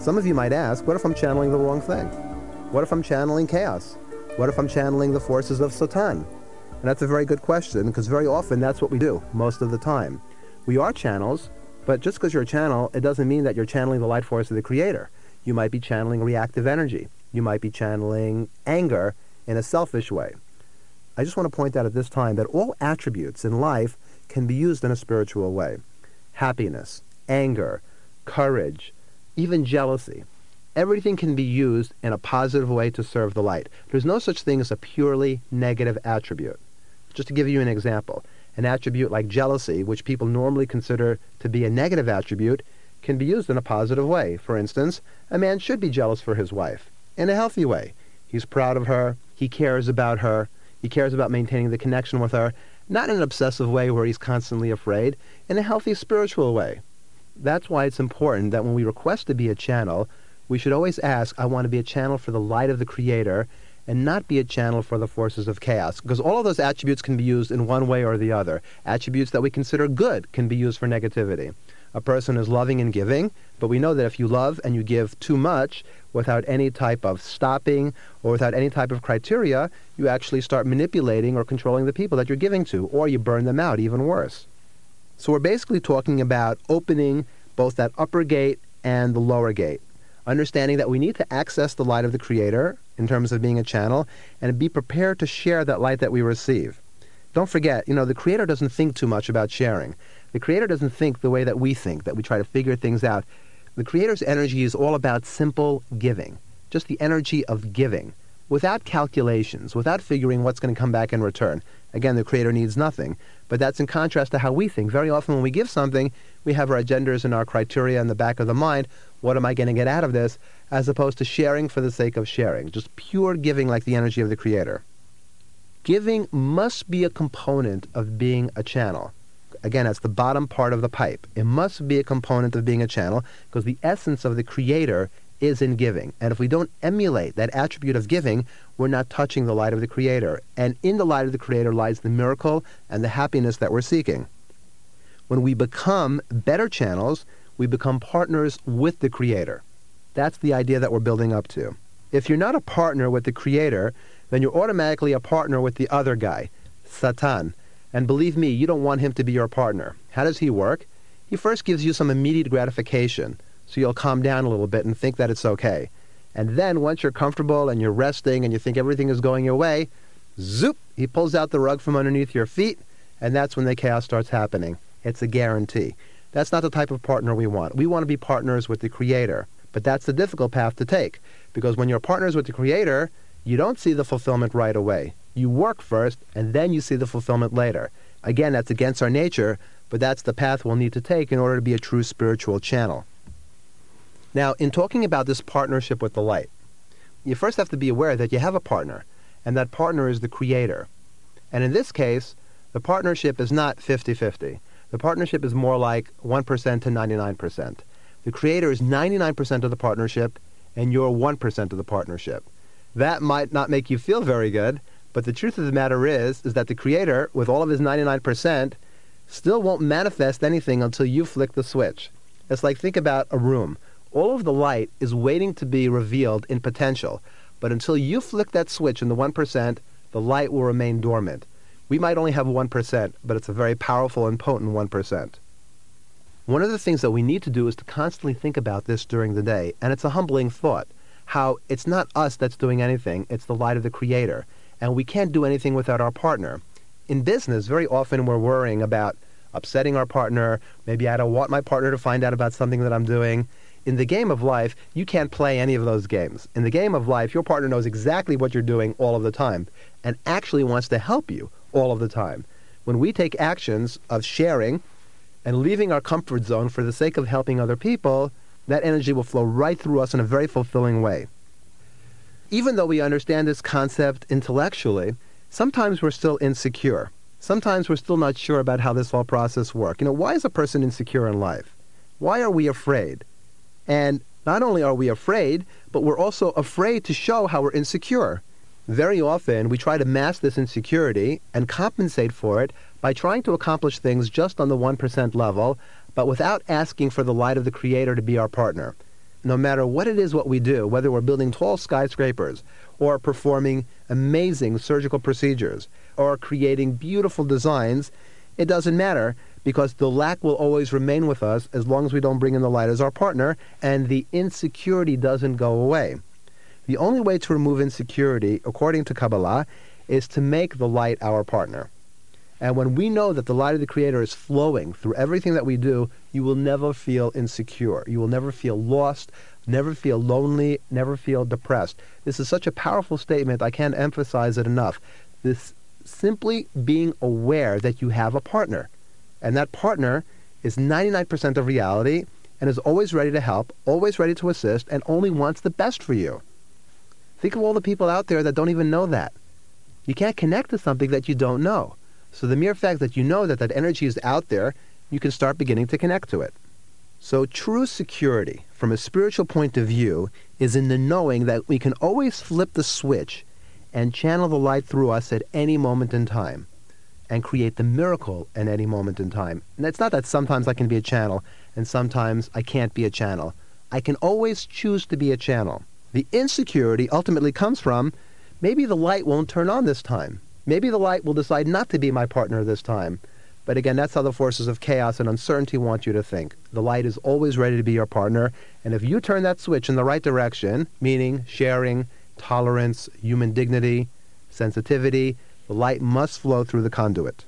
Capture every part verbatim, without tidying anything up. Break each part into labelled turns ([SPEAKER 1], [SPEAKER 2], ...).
[SPEAKER 1] Some of you might ask, what if I'm channeling the wrong thing? What if I'm channeling chaos? What if I'm channeling the forces of Satan? And that's a very good question, because very often that's what we do most of the time. We are channels, but just because you're a channel, it doesn't mean that you're channeling the light force of the Creator. You might be channeling reactive energy. You might be channeling anger in a selfish way. I just want to point out at this time that all attributes in life can be used in a spiritual way. Happiness, anger, courage, even jealousy. Everything can be used in a positive way to serve the light. There's no such thing as a purely negative attribute. Just to give you an example, an attribute like jealousy, which people normally consider to be a negative attribute, can be used in a positive way. For instance, a man should be jealous for his wife in a healthy way. He's proud of her, he cares about her, he cares about maintaining the connection with her, not in an obsessive way where he's constantly afraid, in a healthy spiritual way. That's why it's important that when we request to be a channel, we should always ask, I want to be a channel for the light of the Creator, and not be a channel for the forces of chaos. Because all of those attributes can be used in one way or the other. Attributes that we consider good can be used for negativity. A person is loving and giving, but we know that if you love and you give too much without any type of stopping or without any type of criteria, you actually start manipulating or controlling the people that you're giving to, or you burn them out, even worse. So we're basically talking about opening both that upper gate and the lower gate, understanding that we need to access the light of the Creator in terms of being a channel and be prepared to share that light that we receive. Don't forget, you know, the Creator doesn't think too much about sharing. The Creator doesn't think the way that we think, that we try to figure things out. The Creator's energy is all about simple giving, just the energy of giving, without calculations, without figuring what's going to come back in return. Again, the Creator needs nothing, but that's in contrast to how we think. Very often when we give something, we have our agendas and our criteria in the back of the mind. What am I going to get out of this? As opposed to sharing for the sake of sharing, just pure giving like the energy of the Creator. Giving must be a component of being a channel. Again, that's the bottom part of the pipe. It must be a component of being a channel because the essence of the Creator is in giving. And if we don't emulate that attribute of giving, we're not touching the light of the Creator. And in the light of the Creator lies the miracle and the happiness that we're seeking. When we become better channels, we become partners with the Creator. That's the idea that we're building up to. If you're not a partner with the Creator, then you're automatically a partner with the other guy, Satan. And believe me, you don't want him to be your partner. How does he work? He first gives you some immediate gratification, so you'll calm down a little bit and think that it's okay. And then once you're comfortable and you're resting and you think everything is going your way, zoop, he pulls out the rug from underneath your feet, and that's when the chaos starts happening. It's a guarantee. That's not the type of partner we want. We want to be partners with the Creator. But that's the difficult path to take, because when you're partners with the Creator, you don't see the fulfillment right away. You work first, and then you see the fulfillment later. Again, that's against our nature, but that's the path we'll need to take in order to be a true spiritual channel. Now, in talking about this partnership with the light, you first have to be aware that you have a partner, and that partner is the Creator. And in this case, the partnership is not fifty-fifty. The partnership is more like one percent to ninety-nine percent. The Creator is ninety-nine percent of the partnership, and you're one percent of the partnership. That might not make you feel very good, but the truth of the matter is, is that the Creator, with all of his ninety-nine percent, still won't manifest anything until you flick the switch. It's like, think about a room. All of the light is waiting to be revealed in potential, but until you flick that switch in the one percent, the light will remain dormant. We might only have one percent, but it's a very powerful and potent one percent. One of the things that we need to do is to constantly think about this during the day, and it's a humbling thought, how it's not us that's doing anything, it's the light of the Creator, and we can't do anything without our partner. In business, very often we're worrying about upsetting our partner, maybe I don't want my partner to find out about something that I'm doing. In the game of life, you can't play any of those games. In the game of life, your partner knows exactly what you're doing all of the time, and actually wants to help you all of the time. When we take actions of sharing and leaving our comfort zone for the sake of helping other people, that energy will flow right through us in a very fulfilling way. Even though we understand this concept intellectually, sometimes we're still insecure. Sometimes we're still not sure about how this whole process works. You know, why is a person insecure in life? Why are we afraid? And not only are we afraid, but we're also afraid to show how we're insecure. Very often, we try to mask this insecurity and compensate for it by trying to accomplish things just on the one percent level, but without asking for the light of the Creator to be our partner. no matter what it is what we do, whether we're building tall skyscrapers or performing amazing surgical procedures or creating beautiful designs, it doesn't matter, because the lack will always remain with us as long as we don't bring in the light as our partner, and the insecurity doesn't go away. The only way to remove insecurity, according to Kabbalah, is to make the light our partner. And when we know that the light of the Creator is flowing through everything that we do, you will never feel insecure. You will never feel lost, never feel lonely, never feel depressed. This is such a powerful statement, I can't emphasize it enough. This simply being aware that you have a partner. And that partner is ninety-nine percent of reality and is always ready to help, always ready to assist, and only wants the best for you. Think of all the people out there that don't even know that. You can't connect to something that you don't know. So the mere fact that you know that that energy is out there, you can start beginning to connect to it. So true security, from a spiritual point of view, is in the knowing that we can always flip the switch and channel the light through us at any moment in time and create the miracle at any moment in time. And it's not that sometimes I can be a channel and sometimes I can't be a channel. I can always choose to be a channel. The insecurity ultimately comes from, maybe the light won't turn on this time. Maybe the light will decide not to be my partner this time. But again, that's how the forces of chaos and uncertainty want you to think. The light is always ready to be your partner, and if you turn that switch in the right direction, meaning sharing, tolerance, human dignity, sensitivity, the light must flow through the conduit.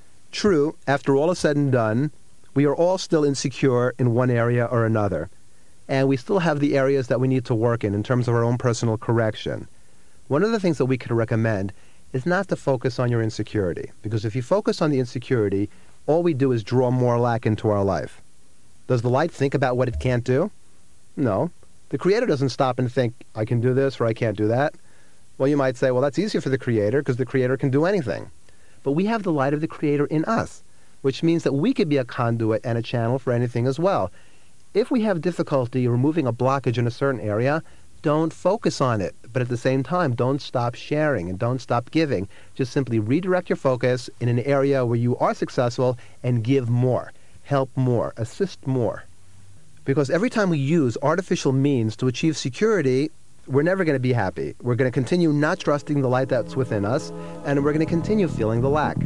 [SPEAKER 1] True, after all is said and done, we are all still insecure in one area or another, and we still have the areas that we need to work in in terms of our own personal correction. One of the things that we could recommend is not to focus on your insecurity, because if you focus on the insecurity, all we do is draw more lack into our life. Does the light think about what it can't do? No. The Creator doesn't stop and think, I can do this or I can't do that. Well, you might say, well, that's easier for the Creator because the Creator can do anything. But we have the light of the Creator in us, which means that we could be a conduit and a channel for anything as well. If we have difficulty removing a blockage in a certain area, don't focus on it. But at the same time, don't stop sharing and don't stop giving. Just simply redirect your focus in an area where you are successful and give more, help more, assist more. Because every time we use artificial means to achieve security, we're never going to be happy. We're going to continue not trusting the light that's within us, and we're going to continue feeling the lack.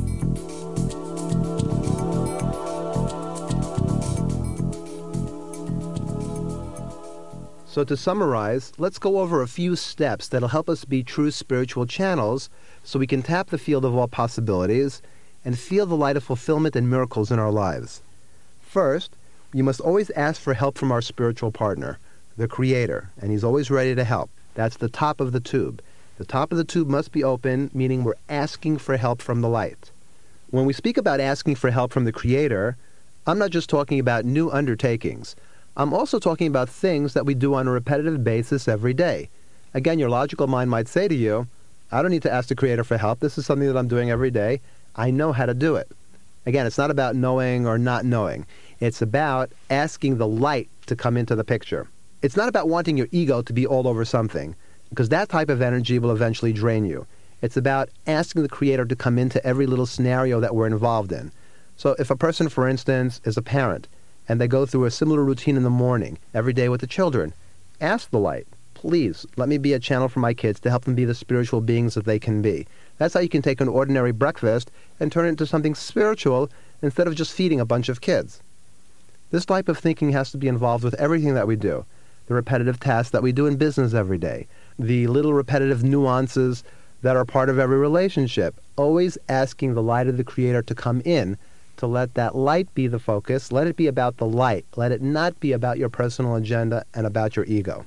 [SPEAKER 1] So to summarize, let's go over a few steps that'll help us be true spiritual channels so we can tap the field of all possibilities and feel the light of fulfillment and miracles in our lives. First, you must always ask for help from our spiritual partner, the Creator, and He's always ready to help. That's the top of the tube. The top of the tube must be open, meaning we're asking for help from the light. When we speak about asking for help from the Creator, I'm not just talking about new undertakings. I'm also talking about things that we do on a repetitive basis every day. Again, your logical mind might say to you, I don't need to ask the Creator for help. This is something that I'm doing every day. I know how to do it. Again, it's not about knowing or not knowing. It's about asking the light to come into the picture. It's not about wanting your ego to be all over something, because that type of energy will eventually drain you. It's about asking the Creator to come into every little scenario that we're involved in. So if a person, for instance, is a parent, and they go through a similar routine in the morning, every day with the children, ask the light, please, let me be a channel for my kids to help them be the spiritual beings that they can be. That's how you can take an ordinary breakfast and turn it into something spiritual instead of just feeding a bunch of kids. This type of thinking has to be involved with everything that we do. The repetitive tasks that we do in business every day, the little repetitive nuances that are part of every relationship, always asking the light of the Creator to come in, to let that light be the focus. Let it be about the light. Let it not be about your personal agenda and about your ego.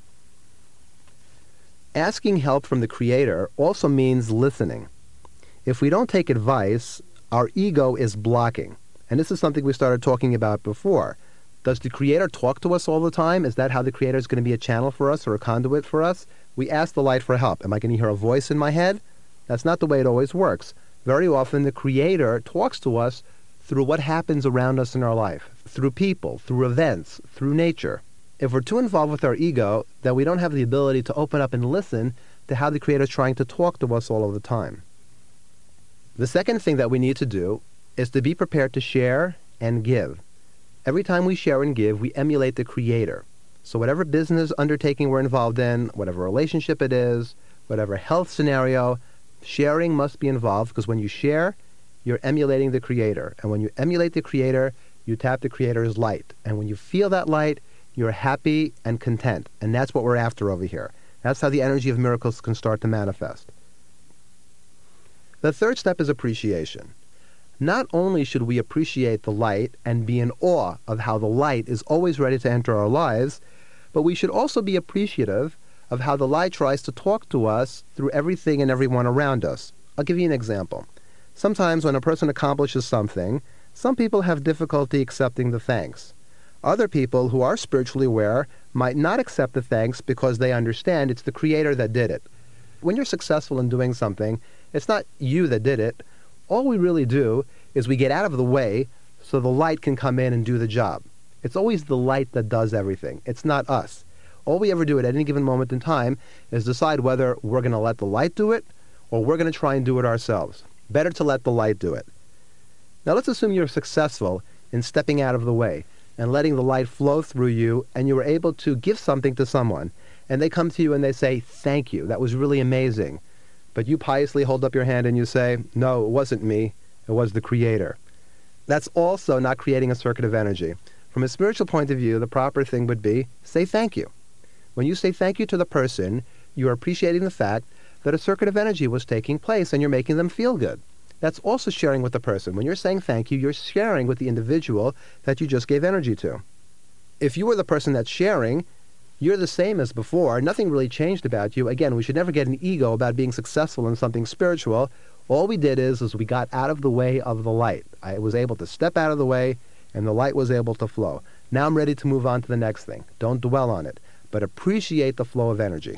[SPEAKER 1] Asking help from the Creator also means listening. If we don't take advice, our ego is blocking. And this is something we started talking about before. Does the Creator talk to us all the time? Is that how the Creator is going to be a channel for us or a conduit for us? We ask the light for help. Am I going to hear a voice in my head? That's not the way it always works. Very often the Creator talks to us through what happens around us in our life, through people, through events, through nature. If we're too involved with our ego, then we don't have the ability to open up and listen to how the Creator is trying to talk to us all of the time. The second thing that we need to do is to be prepared to share and give. Every time we share and give, we emulate the Creator. So whatever business undertaking we're involved in, whatever relationship it is, whatever health scenario, sharing must be involved, because when you share, you're emulating the Creator. And when you emulate the Creator, you tap the Creator's light. And when you feel that light, you're happy and content. And that's what we're after over here. That's how the energy of miracles can start to manifest. The third step is appreciation. Not only should we appreciate the light and be in awe of how the light is always ready to enter our lives, but we should also be appreciative of how the light tries to talk to us through everything and everyone around us. I'll give you an example. Sometimes when a person accomplishes something, some people have difficulty accepting the thanks. Other people who are spiritually aware might not accept the thanks because they understand it's the Creator that did it. When you're successful in doing something, it's not you that did it. All we really do is we get out of the way so the light can come in and do the job. It's always the light that does everything. It's not us. All we ever do at any given moment in time is decide whether we're going to let the light do it or we're going to try and do it ourselves. Better to let the light do it. Now let's assume you're successful in stepping out of the way and letting the light flow through you, and you were able to give something to someone, and they come to you and they say, "Thank you, that was really amazing." But you piously hold up your hand and you say, "No, it wasn't me, it was the Creator." That's also not creating a circuit of energy. From a spiritual point of view, the proper thing would be, say thank you. When you say thank you to the person, you're appreciating the fact that a circuit of energy was taking place and you're making them feel good. That's also sharing with the person. When you're saying thank you, you're sharing with the individual that you just gave energy to. If you were the person that's sharing, you're the same as before. Nothing really changed about you. Again, we should never get an ego about being successful in something spiritual. All we did is, is we got out of the way of the light. I was able to step out of the way, and the light was able to flow. Now I'm ready to move on to the next thing. Don't dwell on it, but appreciate the flow of energy.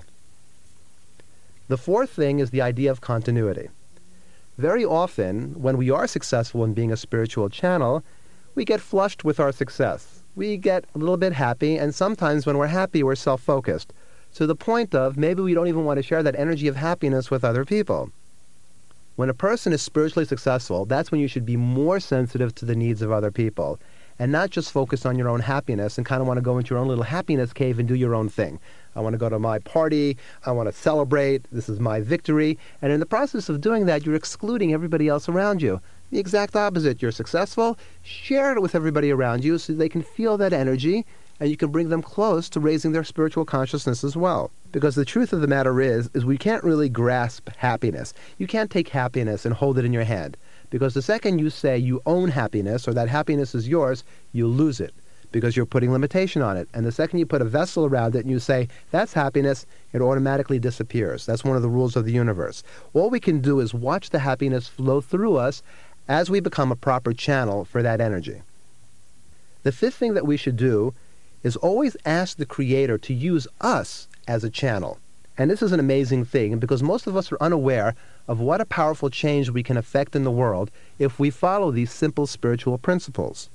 [SPEAKER 1] The fourth thing is the idea of continuity. Very often, when we are successful in being a spiritual channel, we get flushed with our success. We get a little bit happy, and sometimes when we're happy, we're self-focused, to the point of maybe we don't even want to share that energy of happiness with other people. When a person is spiritually successful, that's when you should be more sensitive to the needs of other people, and not just focus on your own happiness and kind of want to go into your own little happiness cave and do your own thing. I want to go to my party, I want to celebrate, this is my victory, and in the process of doing that, you're excluding everybody else around you. The exact opposite. You're successful, share it with everybody around you so they can feel that energy, and you can bring them close to raising their spiritual consciousness as well. Because the truth of the matter is, is we can't really grasp happiness. You can't take happiness and hold it in your hand. Because the second you say you own happiness, or that happiness is yours, you lose it, because you're putting limitation on it. And the second you put a vessel around it and you say, that's happiness, it automatically disappears. That's one of the rules of the universe. All we can do is watch the happiness flow through us as we become a proper channel for that energy. The fifth thing that we should do is always ask the Creator to use us as a channel. And this is an amazing thing, because most of us are unaware of what a powerful change we can effect in the world if we follow these simple spiritual principles.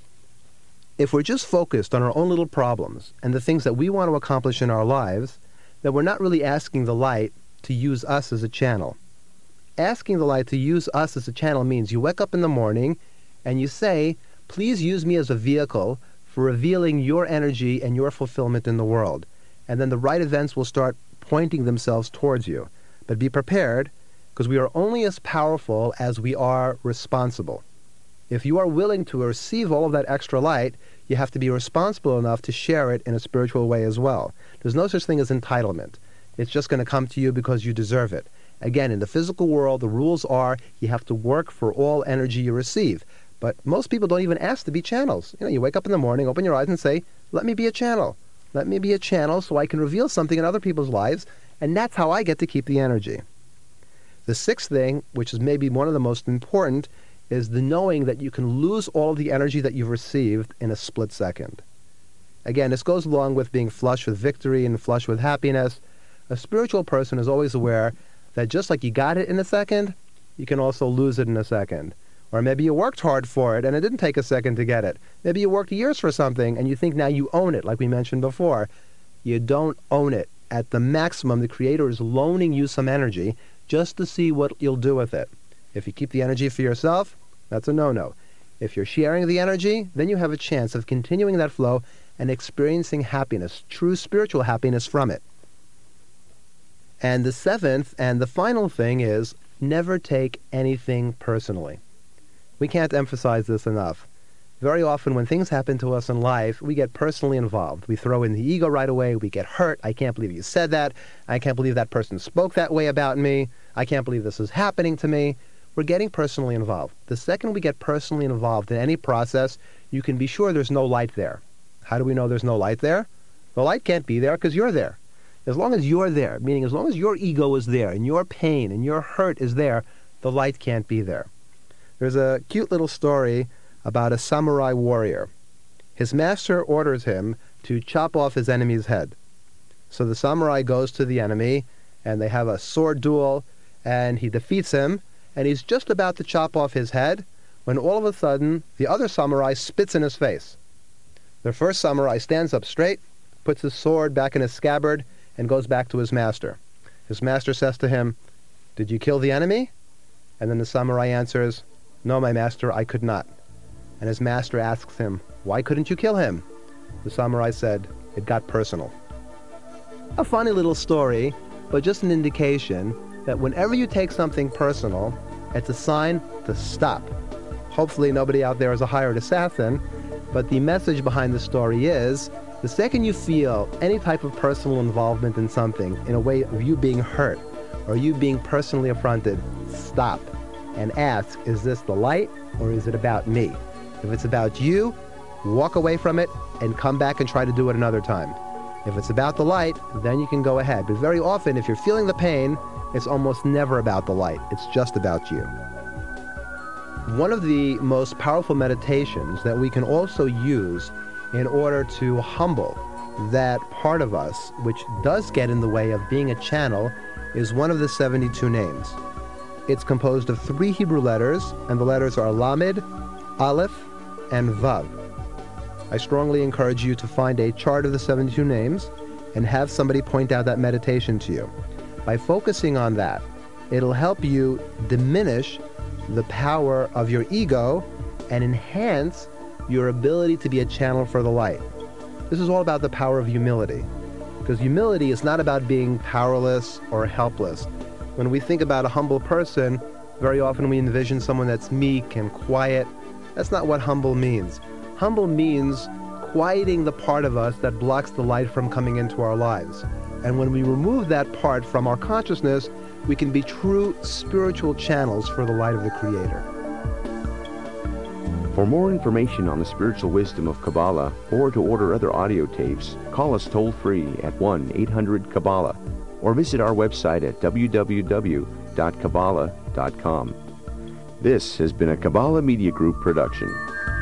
[SPEAKER 1] If we're just focused on our own little problems and the things that we want to accomplish in our lives, then we're not really asking the light to use us as a channel. Asking the light to use us as a channel means you wake up in the morning and you say, please use me as a vehicle for revealing your energy and your fulfillment in the world. And then the right events will start pointing themselves towards you. But be prepared, because we are only as powerful as we are responsible. If you are willing to receive all of that extra light, you have to be responsible enough to share it in a spiritual way as well. There's no such thing as entitlement. It's just going to come to you because you deserve it. Again, in the physical world, the rules are you have to work for all energy you receive. But most people don't even ask to be channels. You know, you wake up in the morning, open your eyes and say, let me be a channel. Let me be a channel so I can reveal something in other people's lives, and that's how I get to keep the energy. The sixth thing, which is maybe one of the most important, is the knowing that you can lose all of the energy that you've received in a split second. Again, this goes along with being flush with victory and flush with happiness. A spiritual person is always aware that just like you got it in a second, you can also lose it in a second. Or maybe you worked hard for it and it didn't take a second to get it. Maybe you worked years for something and you think now you own it, like we mentioned before. You don't own it. At the maximum, the Creator is loaning you some energy just to see what you'll do with it. If you keep the energy for yourself, that's a no-no. If you're sharing the energy, then you have a chance of continuing that flow and experiencing happiness, true spiritual happiness from it. And the seventh and the final thing is never take anything personally. We can't emphasize this enough. Very often when things happen to us in life, we get personally involved. We throw in the ego right away. We get hurt. I can't believe you said that. I can't believe that person spoke that way about me. I can't believe this is happening to me. We're getting personally involved. The second we get personally involved in any process, you can be sure there's no light there. How do we know there's no light there? The light can't be there because you're there. As long as you're there, meaning as long as your ego is there and your pain and your hurt is there, the light can't be there. There's a cute little story about a samurai warrior. His master orders him to chop off his enemy's head. So the samurai goes to the enemy, and they have a sword duel, and he defeats him, and he's just about to chop off his head, when all of a sudden, the other samurai spits in his face. The first samurai stands up straight, puts his sword back in his scabbard, and goes back to his master. His master says to him, "Did you kill the enemy?" And then the samurai answers, "No, my master, I could not." And his master asks him, "Why couldn't you kill him?" The samurai said, "It got personal." A funny little story, but just an indication that whenever you take something personal, it's a sign to stop. Hopefully nobody out there is a hired assassin, but the message behind the story is, the second you feel any type of personal involvement in something, in a way of you being hurt, or you being personally affronted, stop and ask, is this the light, or is it about me? If it's about you, walk away from it and come back and try to do it another time. If it's about the light, then you can go ahead. But very often, if you're feeling the pain, it's almost never about the light. It's just about you. One of the most powerful meditations that we can also use in order to humble that part of us which does get in the way of being a channel is one of the seventy-two names. It's composed of three Hebrew letters, and the letters are Lamed, Aleph, and Vav. I strongly encourage you to find a chart of the seventy-two names and have somebody point out that meditation to you. By focusing on that, it'll help you diminish the power of your ego and enhance your ability to be a channel for the light. This is all about the power of humility, because humility is not about being powerless or helpless. When we think about a humble person, very often we envision someone that's meek and quiet. That's not what humble means. Humble means quieting the part of us that blocks the light from coming into our lives. And when we remove that part from our consciousness, we can be true spiritual channels for the light of the Creator.
[SPEAKER 2] For more information on the spiritual wisdom of Kabbalah, or to order other audio tapes, call us toll-free at one eight hundred Kabbalah, or visit our website at w w w dot kabbalah dot com. This has been a Kabbalah Media Group production.